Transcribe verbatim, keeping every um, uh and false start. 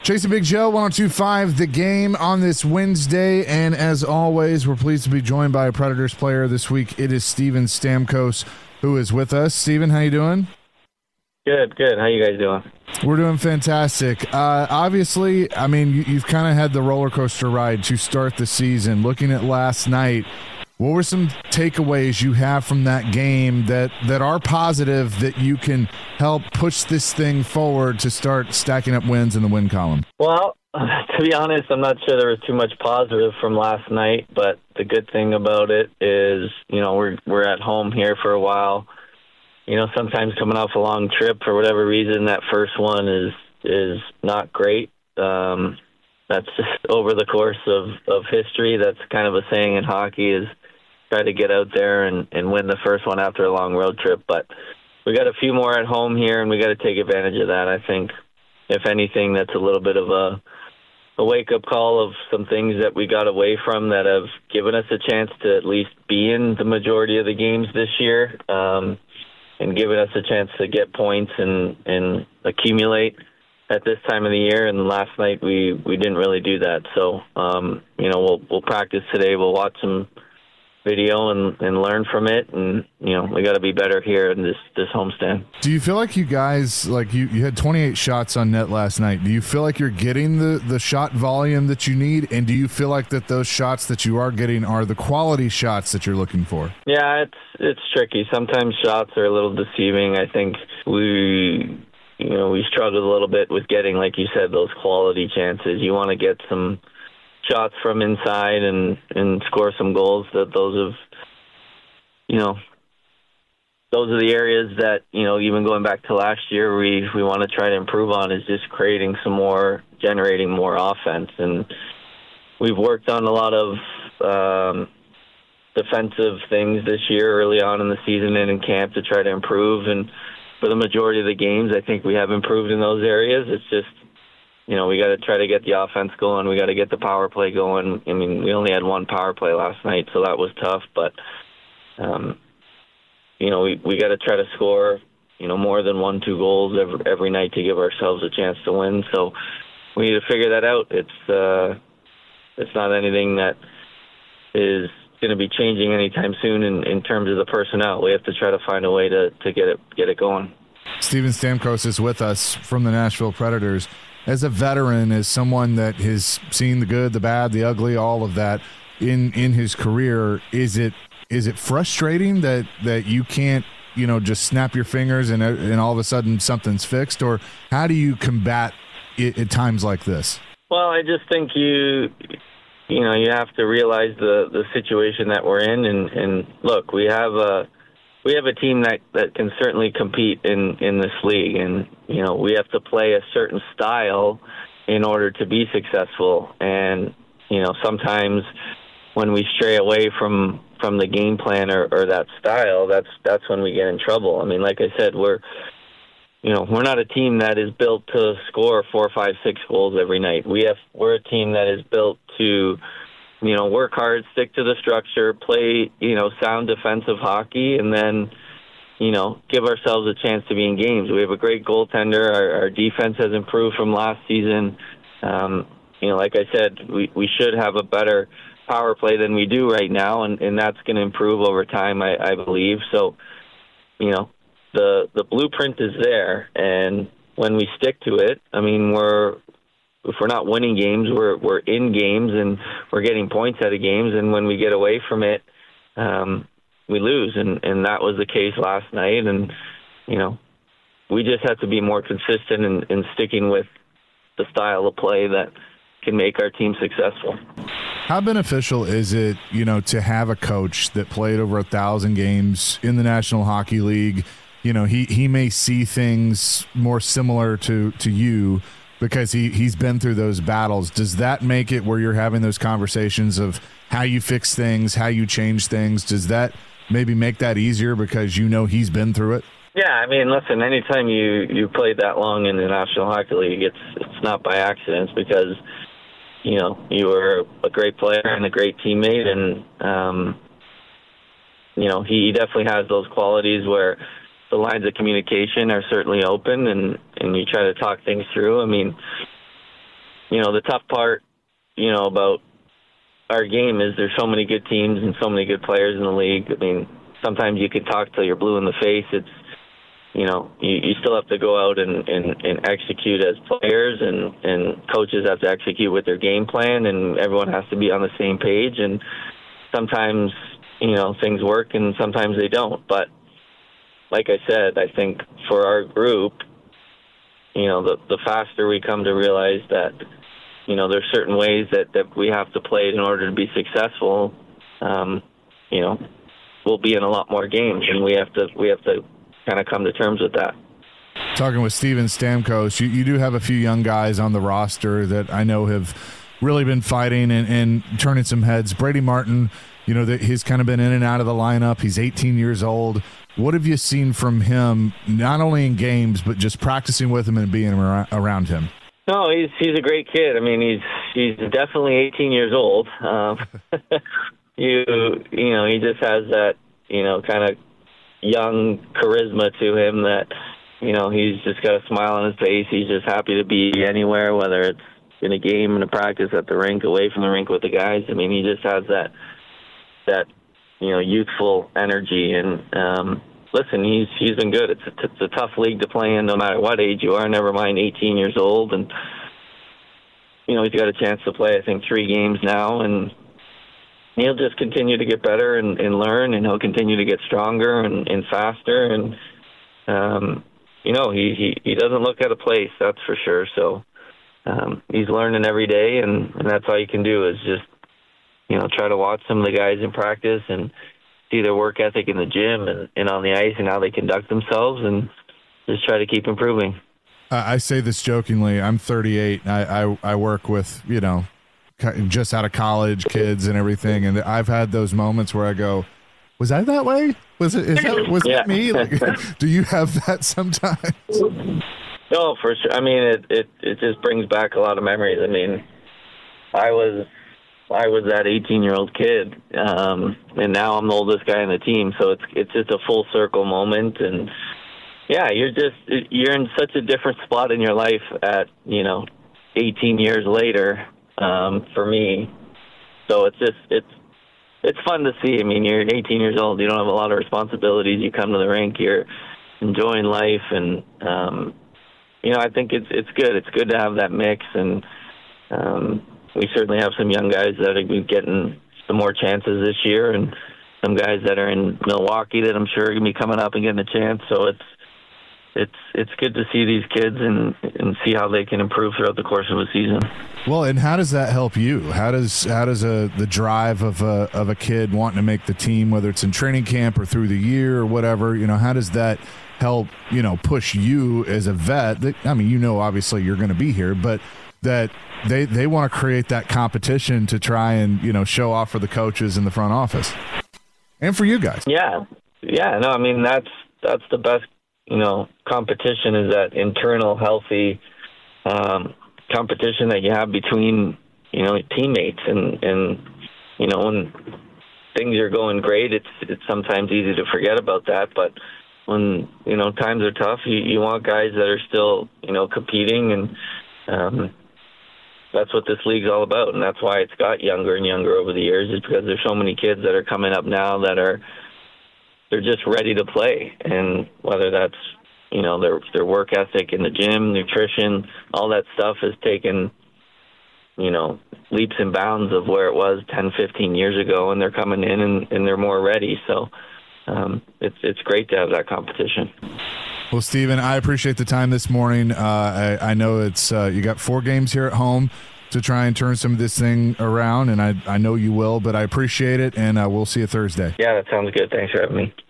Chasing Big Joe, one oh two point five The Game on this Wednesday. And as always, we're pleased to be joined by a Predators player this week. It is Steven Stamkos who is with us. Steven, how you doing? Good, good. How you guys doing? We're doing fantastic. Uh, obviously, I mean, you, you've kind of had the roller coaster ride to start the season. Looking at last night, what were some takeaways you have from that game that, that are positive that you can help push this thing forward to start stacking up wins in the win column? Well, to be honest, I'm not sure there was too much positive from last night, but the good thing about it is, you know, we're we're at home here for a while. You know, sometimes coming off a long trip for whatever reason, that first one is is not great. Um, that's just over the course of, of history. That's kind of a saying in hockey is try to get out there and, and win the first one after a long road trip. But we got a few more at home here, and we got to take advantage of that. I think, if anything, that's a little bit of a, a wake-up call of some things that we got away from that have given us a chance to at least be in the majority of the games this year, um, and given us a chance to get points and, and accumulate at this time of the year. And last night we, we didn't really do that. So, um, you know, we'll we'll practice today. We'll watch some video and, and learn from it, and you know we got to be better here in this this homestand. Do you feel like you guys, like you, you had twenty-eight shots on net last night? Do you feel like you're getting the the shot volume that you need, and do you feel like that those shots that you are getting are the quality shots that you're looking for? Yeah, it's it's tricky. Sometimes shots are a little deceiving. I think we you know we struggled a little bit with getting, like you said, those quality chances. You want to get some shots from inside and, and score some goals. That those have, you know, those are the areas that, you know, even going back to last year, we, we want to try to improve on is just creating some more, generating more offense. And we've worked on a lot of um, defensive things this year early on in the season and in camp to try to improve. And for the majority of the games, I think we have improved in those areas. It's just, you know, we got to try to get the offense going. We got to get the power play going. I mean, we only had one power play last night, so that was tough. But, um, you know, we, we got to try to score, you know, more than one, two goals every, every night to give ourselves a chance to win. So we need to figure that out. It's uh, it's not anything that is going to be changing anytime soon in, in terms of the personnel. We have to try to find a way to, to get it get it going. Steven Stamkos is with us from the Nashville Predators. As a veteran, as someone that has seen the good, the bad, the ugly, all of that in, in his career, is it is it frustrating that, that you can't, you know, just snap your fingers and and all of a sudden something's fixed? Or how do you combat it at times like this? Well, I just think you you know you have to realize the, the situation that we're in, and, and look, we have a we have a team that, that can certainly compete in, in this league, and you know we have to play a certain style in order to be successful. And you know sometimes when we stray away from, from the game plan or, or that style, that's that's when we get in trouble. I mean, like I said, we're you know we're not a team that is built to score four, five, six goals every night. We have we're a team that is built to, you know, work hard, stick to the structure, play, you know, sound defensive hockey, and then, you know, give ourselves a chance to be in games. We have a great goaltender. Our, our defense has improved from last season. Um, you know, like I said, we, we should have a better power play than we do right now, and, and that's going to improve over time, I, I believe. So, you know, the the blueprint is there, and when we stick to it, I mean, we're if we're not winning games, we're we're in games and we're getting points out of games. And when we get away from it, um, we lose. And, and that was the case last night. And, you know, we just have to be more consistent in, in sticking with the style of play that can make our team successful. How beneficial is it, you know, to have a coach that played over a thousand games in the National Hockey League? You know, he, he may see things more similar to, to you, because he, he's been through those battles. Does that make it where you're having those conversations of how you fix things, how you change things? Does that maybe make that easier because you know he's been through it? Yeah, I mean, listen, anytime you, you play that long in the National Hockey League, it's it's not by accident. It's because, you know, you were a great player and a great teammate. And, um, you know, he definitely has those qualities where the lines of communication are certainly open, and, and you try to talk things through. I mean, you know, the tough part, you know, about our game is there's so many good teams and so many good players in the league. I mean, sometimes you can talk till you're blue in the face. It's, you know, you, you still have to go out and, and, and execute as players, and, and coaches have to execute with their game plan, and everyone has to be on the same page. And sometimes, you know, things work and sometimes they don't. But like I said, I think for our group, you know, the, the faster we come to realize that, you know, there's certain ways that, that we have to play in order to be successful, um, you know, we'll be in a lot more games, and we have to we have to kind of come to terms with that. Talking with Steven Stamkos, you, you do have a few young guys on the roster that I know have really been fighting and, and turning some heads. Brady Martin, you know, that he's kind of been in and out of the lineup. He's eighteen years old. What have you seen from him, not only in games, but just practicing with him and being around him? No, he's he's a great kid. I mean, he's he's definitely eighteen years old. Um, you you know, he just has that, you know, kind of young charisma to him that, you know, he's just got a smile on his face. He's just happy to be anywhere, whether it's in a game, in a practice, at the rink, away from the rink with the guys. I mean, he just has that that you know, youthful energy. And um, listen, he's he's been good. It's a, it's a tough league to play in, no matter what age you are. Never mind eighteen years old, and you know, he's got a chance to play, I think, three games now, and he'll just continue to get better and, and learn, and he'll continue to get stronger and, and faster. And um, you know, he, he he doesn't look out of place, that's for sure. So um, he's learning every day, and, and that's all you can do is just, you know, try to watch some of the guys in practice and see their work ethic in the gym and, and on the ice and how they conduct themselves, and just try to keep improving. Uh, I say this jokingly. I'm thirty-eight. I, I, I work with, you know, just out of college kids and everything. And I've had those moments where I go, was I that way? Was it, is that, was yeah. that me? Like, do you have that sometimes? No, for sure. I mean, it, it, it just brings back a lot of memories. I mean, I was, I was that eighteen-year-old kid, um, and now I'm the oldest guy on the team. So it's it's just a full circle moment, and yeah, you're just you're in such a different spot in your life at, you know, eighteen years later. Um, for me, so it's just it's it's fun to see. I mean, you're eighteen years old. You don't have a lot of responsibilities. You come to the rink. You're enjoying life, and um, you know, I think it's it's good. It's good to have that mix, and um, we certainly have some young guys that are getting some more chances this year, and some guys that are in Milwaukee that I'm sure are going to be coming up and getting a chance. So it's it's it's good to see these kids and and see how they can improve throughout the course of a season. Well, and how does that help you? How does how does a the drive of a of a kid wanting to make the team, whether it's in training camp or through the year or whatever, you know, how does that help, you know, push you as a vet? That, I mean, you know, obviously you're going to be here, but that they they want to create that competition to try and, you know, show off for the coaches in the front office and for you guys. Yeah, yeah, no, I mean that's that's the best, you know, competition is that internal, healthy um, competition that you have between, you know, teammates, and and you know, when things are going great, it's it's sometimes easy to forget about that, but when, you know, times are tough, you, you want guys that are still, you know, competing, and um, that's what this league's all about, and that's why it's got younger and younger over the years, is because there's so many kids that are coming up now that are, they're just ready to play, and whether that's, you know, their their work ethic in the gym, nutrition, all that stuff has taken, you know, leaps and bounds of where it was ten, fifteen years ago, and they're coming in and, and they're more ready, so um, it's it's great to have that competition. Well, Steven, I appreciate the time this morning. Uh, I, I know it's uh, you got four games here at home to try and turn some of this thing around, and I, I know you will, but I appreciate it, and uh, we'll see you Thursday. Yeah, that sounds good. Thanks for having me.